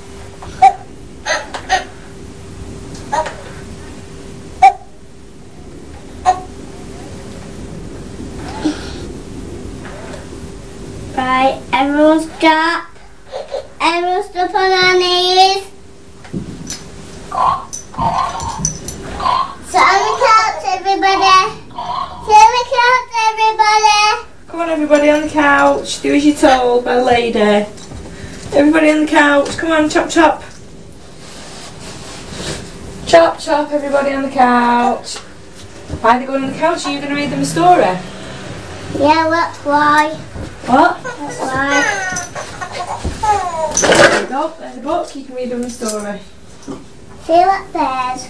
Speaker 1: Right, everyone stop. Everyone stop on our knees. Sit on the couch, everybody. Sit on the couch, everybody.
Speaker 2: Come on, everybody on the couch. Do as you're told by the lady. Everybody on the couch. Come on, chop, chop. Chop, chop, everybody on the couch. Why are they going on the couch? Are you going to read them a story?
Speaker 1: Yeah, that's why.
Speaker 2: What?
Speaker 1: That's why.
Speaker 2: There you go. There's a book. You can read them a story.
Speaker 1: See that there's.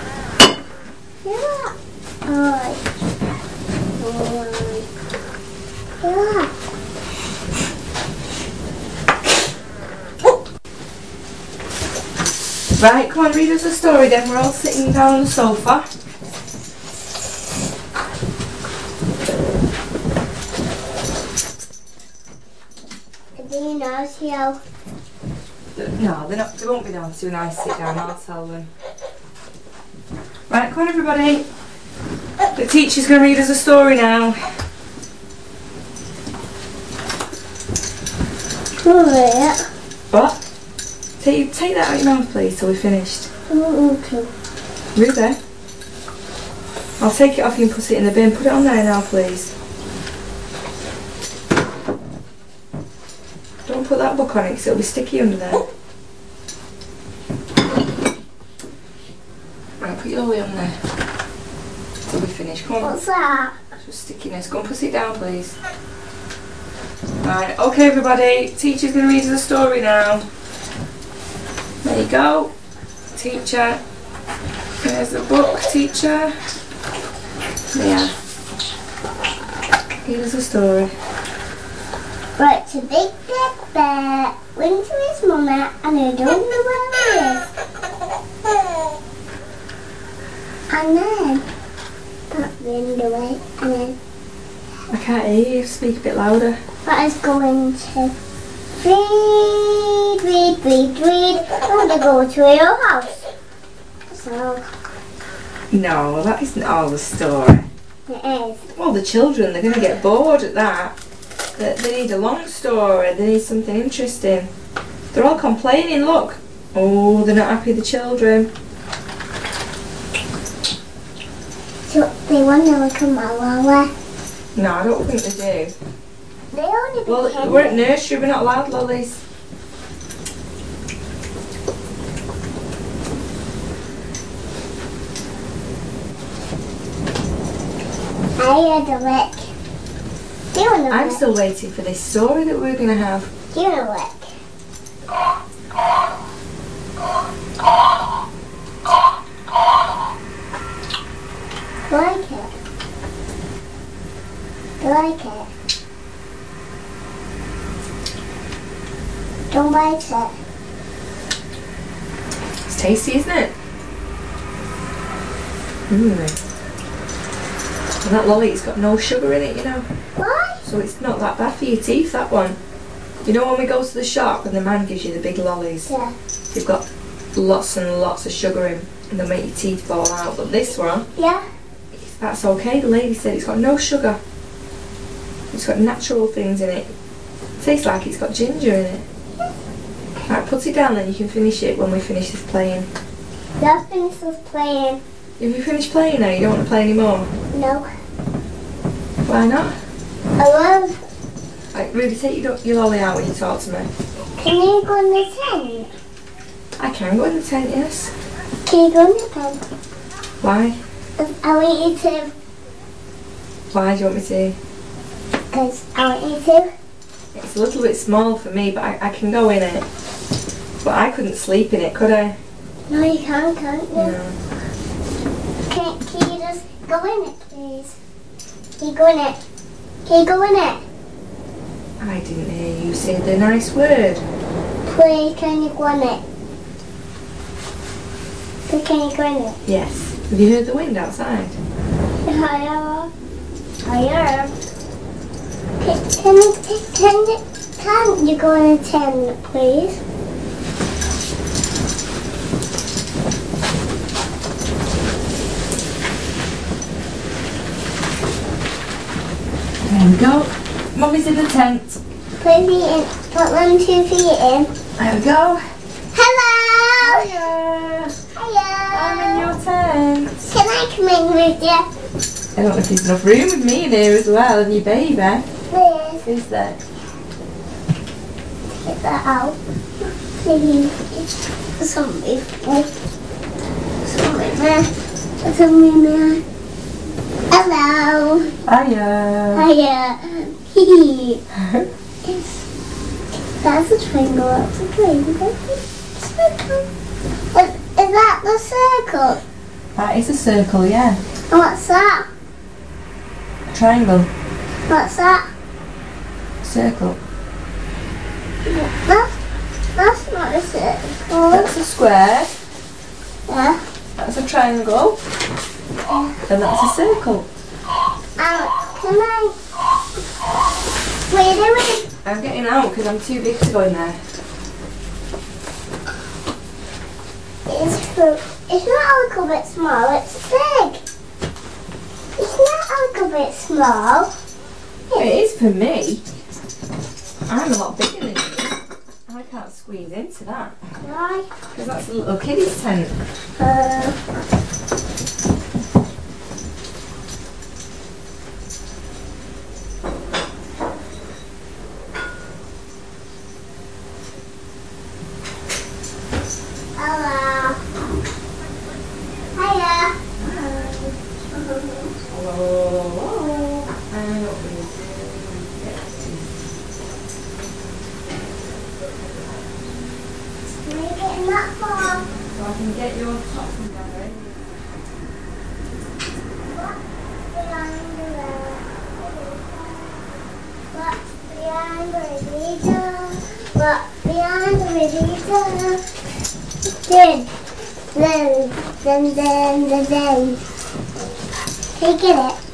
Speaker 1: See that? Alright. Alright.
Speaker 2: Right, come on, read us a story then. We're all sitting down on the sofa.
Speaker 1: Do you know, Theo?
Speaker 2: No, they're not, they won't be naughty when I sit down, I'll tell them. Right, come on everybody. The teacher's going to read us a story now.
Speaker 1: Alright.
Speaker 2: What? Take, take that out of your mouth please till we're finished.
Speaker 1: Okay.
Speaker 2: Ruby, I'll take it off you and put it in the bin. Put it on there now please. Don't put that book on it because it'll be sticky under there. Right, put your lolly on there till we finish. Come on.
Speaker 1: What's that?
Speaker 2: Just stickiness. Go and put it down please. Right, okay everybody, teacher's going to read us a story now. There you go. Teacher. There's the book, teacher. Yeah. Read us a story.
Speaker 1: Right, a big black bear went to his mummy and he don't know where he is. And then put the wind away and then
Speaker 2: I can't hear you, speak a bit louder.
Speaker 1: I was going to read, read, read, read. I want to go to your house. So
Speaker 2: No, that isn't all the story.
Speaker 1: it is.
Speaker 2: Well, the children, they're going to get bored at that. They, they need a long story, they need something interesting. They're all complaining, look. Oh, they're not happy, the children.
Speaker 1: So they want to look at my mama.
Speaker 2: No, I don't think they do.
Speaker 1: They only
Speaker 2: Well,
Speaker 1: became
Speaker 2: we're at nursery, we're not allowed lollies.
Speaker 1: I had a lick. Do you want a
Speaker 2: I'm
Speaker 1: lick?
Speaker 2: still waiting for this story that we're going to have.
Speaker 1: Do you want a lick? Do you like it? Do you like it? Don't like it.
Speaker 2: It's tasty, isn't it? Mmm. And that lolly's got no sugar in it, you know.
Speaker 1: Why?
Speaker 2: So it's not that bad for your teeth, that one. You know when we go to the shop and the man gives you the big lollies?
Speaker 1: Yeah.
Speaker 2: They've got lots and lots of sugar in and they'll make your teeth fall out. But this one,
Speaker 1: Yeah.
Speaker 2: that's okay. The lady said it's got no sugar. It's got natural things in it. It tastes like it's got ginger in it. Right, put it down then, you can finish it when we finish this playing.
Speaker 1: Nothing's just playing.
Speaker 2: Have you finished playing now? You don't want to play anymore?
Speaker 1: No.
Speaker 2: Why not?
Speaker 1: I love.
Speaker 2: Like, really take your, your lolly out when you talk to me.
Speaker 1: Can you go in the tent?
Speaker 2: I can go in the tent, yes.
Speaker 1: Can you go in the tent?
Speaker 2: Why?
Speaker 1: I want you to.
Speaker 2: Why do you want me to?
Speaker 1: Because I want you to.
Speaker 2: It's a little bit small for me, but I, I can go in it. But I couldn't sleep in it, could I?
Speaker 1: No, you can't, can't you?
Speaker 2: No.
Speaker 1: Can, can you just go in it, please? Can you go in it? Can you go in it?
Speaker 2: I didn't hear you say the nice word.
Speaker 1: Please, can you go in it? Please, can you go in it?
Speaker 2: Yes. Have you heard the wind outside?
Speaker 1: Higher. Higher. Can, can, you- can, you- can you go in a tent, please?
Speaker 2: There we go. Mummy's in the tent.
Speaker 1: Put me in. Put one, two feet in.
Speaker 2: There we go.
Speaker 1: Hello.
Speaker 2: Hiya.
Speaker 1: Hiya.
Speaker 2: I'm in your tent.
Speaker 1: Can I come in with you?
Speaker 2: I don't know if there's enough room with me in here as well, and your baby.
Speaker 1: Please.
Speaker 2: Is there?
Speaker 1: Get that out. Please. Somebody. Somebody there. Somebody there. Hello.
Speaker 2: Hiya.
Speaker 1: Hiya. Hee. That's a triangle. That's a triangle. Circle. Is, is that the circle?
Speaker 2: That is a circle, yeah.
Speaker 1: And what's that?
Speaker 2: A triangle.
Speaker 1: What's that?
Speaker 2: Circle.
Speaker 1: That's, that's not a circle.
Speaker 2: That's a square.
Speaker 1: Yeah.
Speaker 2: That's a triangle.
Speaker 1: Yeah.
Speaker 2: And that's a circle.
Speaker 1: Um, can I? What are you doing?
Speaker 2: I'm getting out because I'm too big to go in there.
Speaker 1: It's, for, it's not a little bit small, it's big. It's not a little bit small.
Speaker 2: It is for me. I'm a lot bigger than you. I can't squeeze into that.
Speaker 1: Why?
Speaker 2: Because that's a little kiddie's tent.
Speaker 1: Uh, Hello. Hiya.
Speaker 2: Hello. And what we do,
Speaker 1: Where are you getting that from?
Speaker 2: so I can get your top from there.
Speaker 1: What's behind the video? What's behind the video? Then, then, then, then, then, then. Can you get it?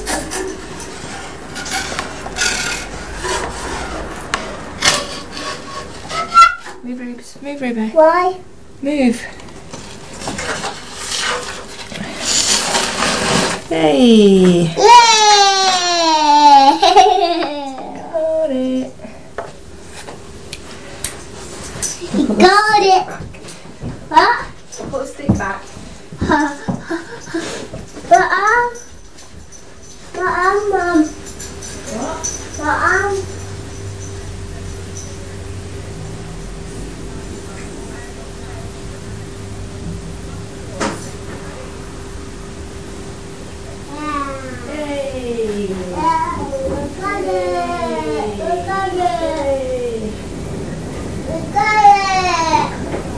Speaker 2: Move, Rubes. Move, Ruby.
Speaker 1: Why?
Speaker 2: Move. Hey.
Speaker 1: Yay!
Speaker 2: Got it.
Speaker 1: You got it. What?
Speaker 2: Put a stick back.
Speaker 1: But um, but um, mum,
Speaker 2: What?
Speaker 1: but um.
Speaker 2: Hey.
Speaker 1: Yeah, look at it. Look at it. Look at it.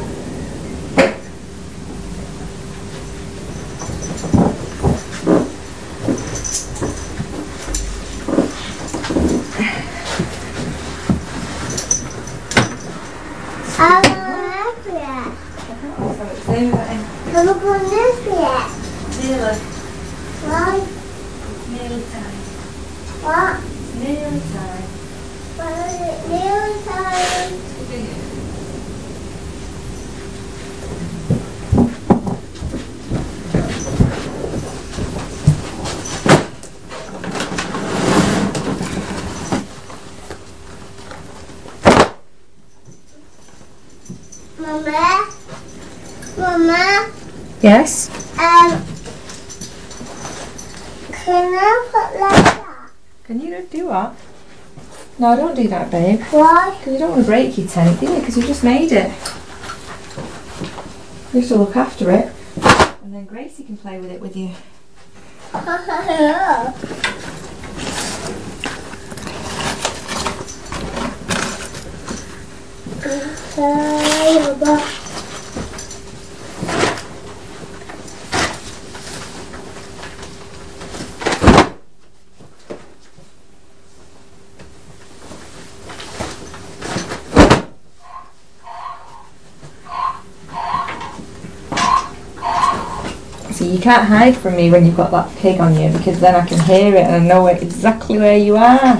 Speaker 1: I don't have it. I'm going to this yet.
Speaker 2: Nearly.
Speaker 1: Why?
Speaker 2: Nearly time.
Speaker 1: What?
Speaker 2: Nearly time.
Speaker 1: What is it? Nearly time. Mama? Mama?
Speaker 2: Yes?
Speaker 1: Um, can I put like that?
Speaker 2: Can you do what? No, don't do that, babe.
Speaker 1: Why?
Speaker 2: Because you don't want to break your tent, do you? Because you just made it. You have to look after it. And then Gracie can play with it with you. See, you can't hide from me when you've got that pig on you, because then I can hear it and I know exactly where you are.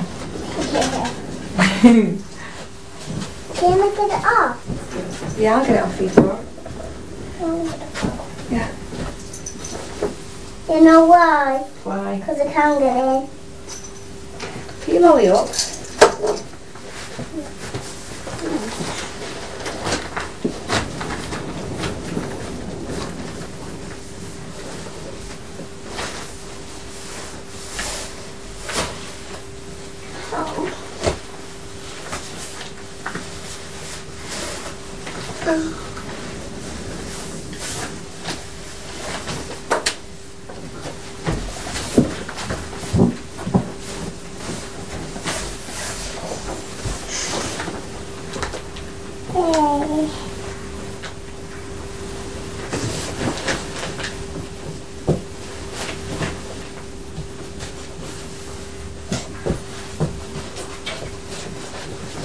Speaker 1: Can I get it off?
Speaker 2: Yeah, I'll get it off you, Dora. Yeah.
Speaker 1: You know why?
Speaker 2: Why?
Speaker 1: Because I can't get in.
Speaker 2: Put your lolly up.
Speaker 1: Hey.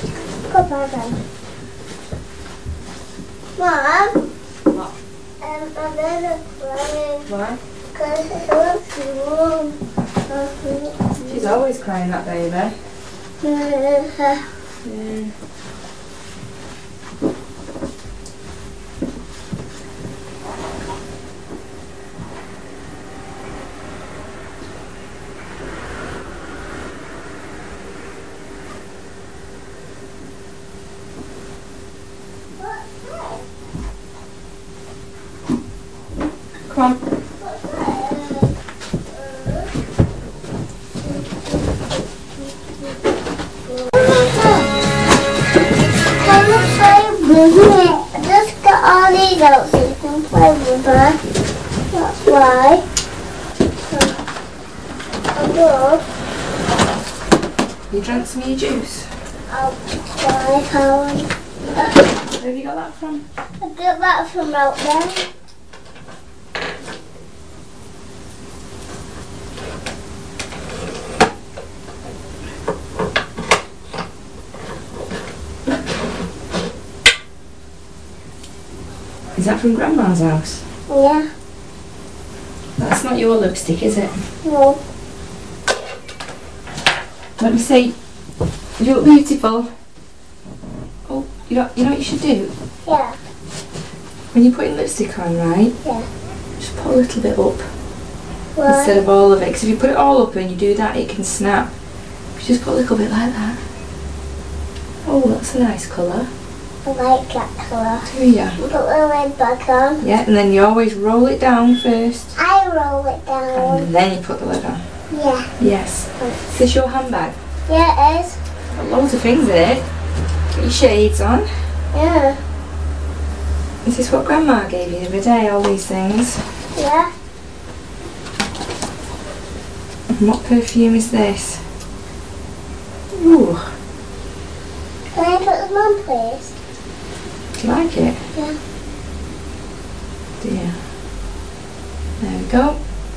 Speaker 1: Goodbye then. Mom?
Speaker 2: What?
Speaker 1: Um, I'm gonna cry.
Speaker 2: Why?
Speaker 1: Because I love you, Mom.
Speaker 2: She's always crying, that baby. Yeah. Come on.
Speaker 1: I just got all these out so you can play with her. That's why. I'll go.
Speaker 2: You drank some of your juice?
Speaker 1: I'll try home.
Speaker 2: Where have you got that from?
Speaker 1: I got that from out there.
Speaker 2: Is that from Grandma's house?
Speaker 1: Yeah.
Speaker 2: That's not your lipstick, is it?
Speaker 1: No.
Speaker 2: Let me see. You look beautiful. Oh, you know, you know what you should do?
Speaker 1: Yeah.
Speaker 2: When you're putting lipstick on, right?
Speaker 1: Yeah.
Speaker 2: Just put a little bit up
Speaker 1: Why?
Speaker 2: instead of all of it. Because if you put it all up and you do that, it can snap. If you just put a little bit like that. Oh, that's a nice colour.
Speaker 1: I like that colour.
Speaker 2: Do ya?
Speaker 1: Put the lid back on.
Speaker 2: Yeah, and then you always roll it down first.
Speaker 1: I roll it down.
Speaker 2: And then you put the lid on.
Speaker 1: Yeah.
Speaker 2: Yes. Is this your handbag?
Speaker 1: Yeah, it is.
Speaker 2: Got loads of things in it. Got your shades on.
Speaker 1: Yeah.
Speaker 2: Is this what Grandma gave you the other day, all these things?
Speaker 1: Yeah.
Speaker 2: And what perfume is this? Ooh,
Speaker 1: Can I put them on, please?
Speaker 2: do you like it?
Speaker 1: Yeah.
Speaker 2: Dear. There we go.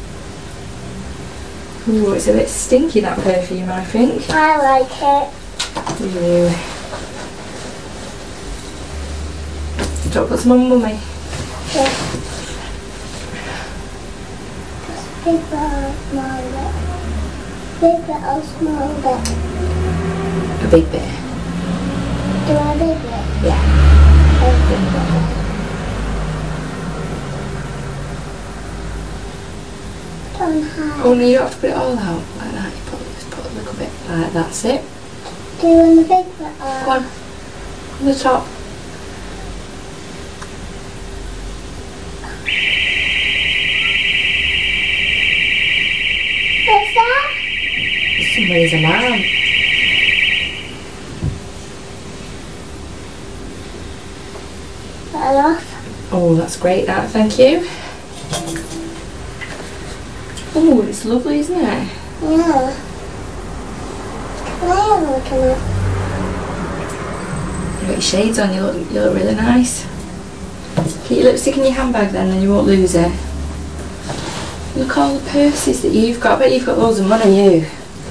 Speaker 2: Ooh, it's a bit stinky, that perfume, I think.
Speaker 1: I like it.
Speaker 2: Ooh. Do you want to put some on Mummy?
Speaker 1: Yeah. Just big bit or small bit? Big bit or small bit?
Speaker 2: A big bit.
Speaker 1: Do I big bit?
Speaker 2: Yeah.
Speaker 1: Or big bit? Don't hide.
Speaker 2: Only you don't have to put it all out like that. You put, just put a little bit like that's it.
Speaker 1: Do you want the big bit or?
Speaker 2: Go on. On the top.
Speaker 1: What's that?
Speaker 2: It's somebody's alarm.
Speaker 1: Put it off.
Speaker 2: Oh, that's great, that. Thank you. Oh, it's lovely, isn't it?
Speaker 1: Yeah. Can I have a look at it?
Speaker 2: You've got your shades on, you look, you look really nice. Keep your lipstick in your handbag then, then you won't lose it. Look at all the purses that you've got. I bet you've got loads of money, you.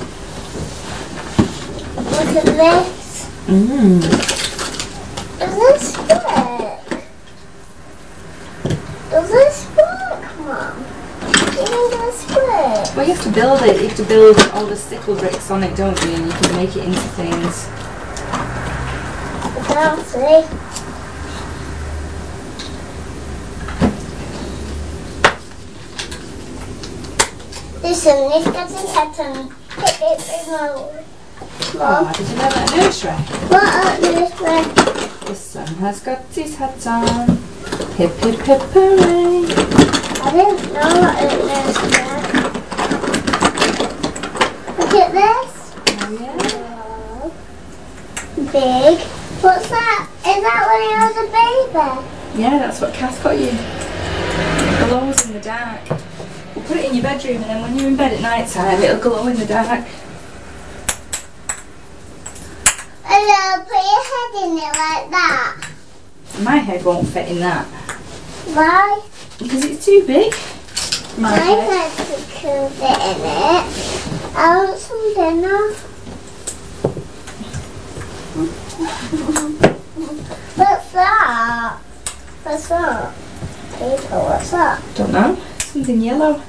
Speaker 1: Look at this.
Speaker 2: Mmm.
Speaker 1: Does this work? Does this work, Mum? Do you think this works?
Speaker 2: Well, you have to build it. You have to build all the stickle bricks on it, don't you? And you can make it into things.
Speaker 1: I can't see. Listen, this doesn't have to hit it with my Mum.
Speaker 2: Oh, did you know that nursery?
Speaker 1: What up this way?
Speaker 2: The sun has got his hat on. Hip hip hip hooray.
Speaker 1: I didn't know what it was there. Look at this.
Speaker 2: Oh yeah.
Speaker 1: Big. What's that? Is that when he was a baby?
Speaker 2: Yeah, that's what Kath got you. It glows in the dark. We'll put it in your bedroom and then when you're in bed at night time it'll glow in the dark.
Speaker 1: Hello, put your head in it like that.
Speaker 2: My head won't fit in that.
Speaker 1: Why?
Speaker 2: Because it's too big. My
Speaker 1: My
Speaker 2: head.
Speaker 1: head could fit in it. I want some dinner. What's that? What's that? paper. What's that?
Speaker 2: Don't know. Something yellow.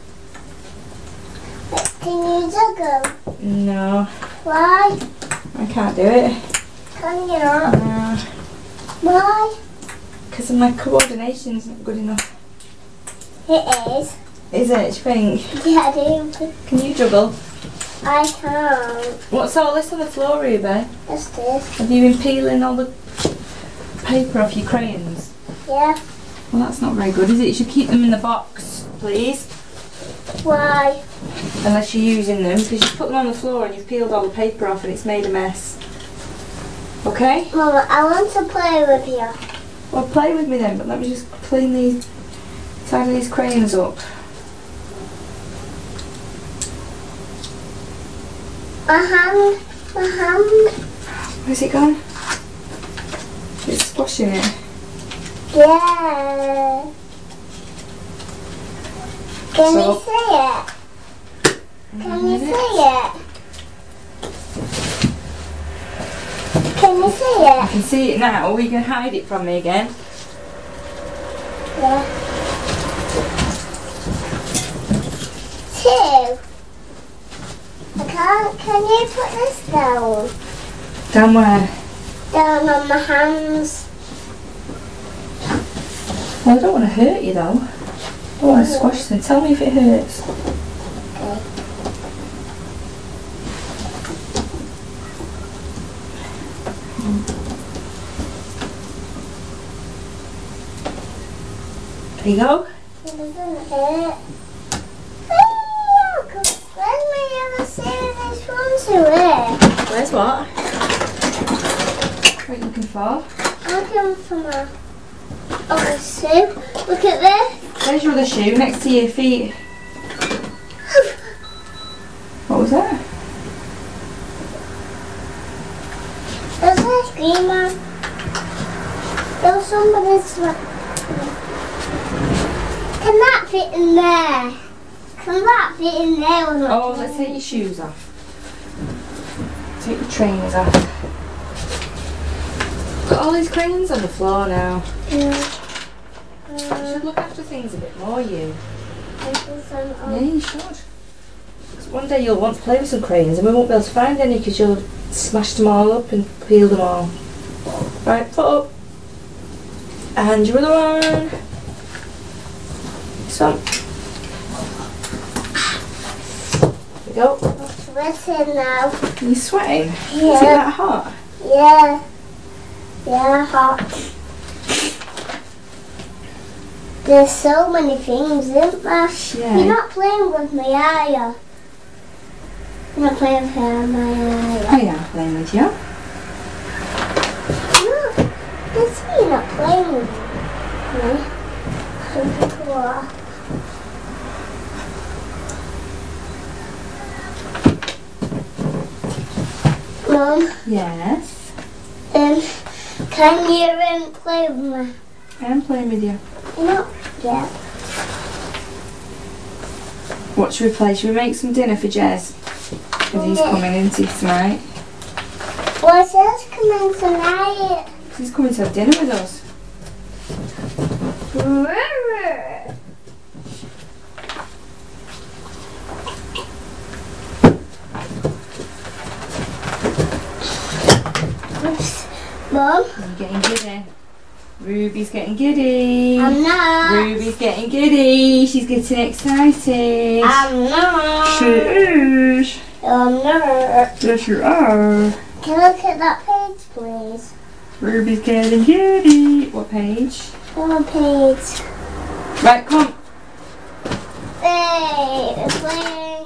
Speaker 1: Can you juggle?
Speaker 2: No,
Speaker 1: Why?
Speaker 2: I can't do it.
Speaker 1: Can you not?
Speaker 2: No,
Speaker 1: Why?
Speaker 2: because my coordination's not good enough.
Speaker 1: It is.
Speaker 2: Is it, do you think?
Speaker 1: Yeah, I do.
Speaker 2: Can you juggle?
Speaker 1: I can't.
Speaker 2: What's all this on the floor, Ruby?
Speaker 1: What's this?
Speaker 2: Have you been peeling all the paper off your crayons?
Speaker 1: Yeah.
Speaker 2: Well, that's not very good, is it? You should keep them in the box, please.
Speaker 1: Why?
Speaker 2: Unless you're using them, because you put them on the floor and you've peeled all the paper off and it's made a mess. Okay?
Speaker 1: Mama, I want to play with you.
Speaker 2: Well, play with me then, but let me just clean these, tidy these crayons up.
Speaker 1: My hand. My hand.
Speaker 2: Where's it gone? It's splashing it.
Speaker 1: Yeah. Can
Speaker 2: So-
Speaker 1: you see it? Can you see it? Can you see
Speaker 2: I
Speaker 1: it?
Speaker 2: can see it now, or you can hide it from me again.
Speaker 1: Yeah. Two. I can't. Can you put this down?
Speaker 2: Down where?
Speaker 1: Down on my hands.
Speaker 2: Well, I don't want to hurt you though. I don't want to squash them. Tell me if it hurts.
Speaker 1: Okay.
Speaker 2: There you go.
Speaker 1: It doesn't hurt. Oh, where's my other serious ones to wear?
Speaker 2: Where's what? What are you looking for?
Speaker 1: I'm looking for my other shoe. Look at this.
Speaker 2: There's your other shoe next to your feet. What was that?
Speaker 1: There's ice cream on. There's somebody's. Can that fit in there? Can that fit in there? Or not?
Speaker 2: Oh, let's take your shoes off. Take your trainers off. Got all these crayons on the floor now.
Speaker 1: Yeah.
Speaker 2: You should look after things a bit more, you.
Speaker 1: Uh,
Speaker 2: Yeah, you should. 'Cause one day you'll want to play with some crayons and we won't be able to find any because you'll have smashed them all up and peeled them all. Right, foot up. And your other one. This one. There we go.
Speaker 1: I'm sweating now.
Speaker 2: Are you sweating? Is it
Speaker 1: Yeah.
Speaker 2: that hot?
Speaker 1: Yeah. Yeah, hot. There's so many things, isn't there?
Speaker 2: Yeah.
Speaker 1: You're not playing with me, are you? You're not playing with me, am I?
Speaker 2: I am playing with you.
Speaker 1: No, that's me, you're not playing with me. Some people are. Mum,
Speaker 2: Yes.
Speaker 1: um, can you um, play with me?
Speaker 2: I am playing with you.
Speaker 1: Not yet.
Speaker 2: What should we play? Should we make some dinner for Jez? Because he's
Speaker 1: Yeah.
Speaker 2: coming into tonight.
Speaker 1: What's else coming tonight?
Speaker 2: He's coming to have dinner with us.
Speaker 1: Mum,
Speaker 2: You're getting giddy. Ruby's getting giddy.
Speaker 1: I'm not.
Speaker 2: Ruby's getting giddy. She's getting excited.
Speaker 1: I'm not.
Speaker 2: She is.
Speaker 1: I'm not.
Speaker 2: Yes, you are.
Speaker 1: Can I look at that page, please?
Speaker 2: Ruby's getting giddy. What page?
Speaker 1: One page.
Speaker 2: Right, come on.
Speaker 1: Hey, we're playing